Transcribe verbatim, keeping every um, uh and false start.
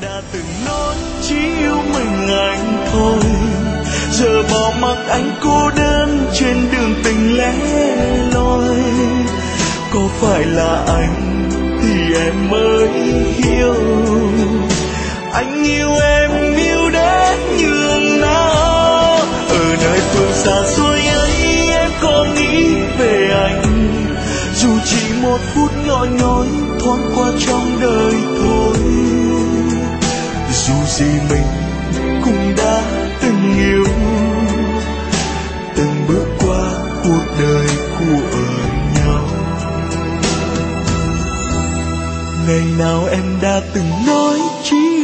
đã từng nói chỉ yêu mình anh thôi, giờ bỏ mặc anh cô đơn trên đường tình lẻ loi. Có phải là anh thì em mới hiểu, anh yêu em yêu đến nhường nào. Ở nơi phương xa xôi ấy em có nghĩ về anh, dù chỉ một phút nhói nhói thoáng qua trong đời thôi. Dù gì mình cũng đã từng yêu, từng bước qua cuộc đời của nhau. Ngày nào em đã từng nói chỉ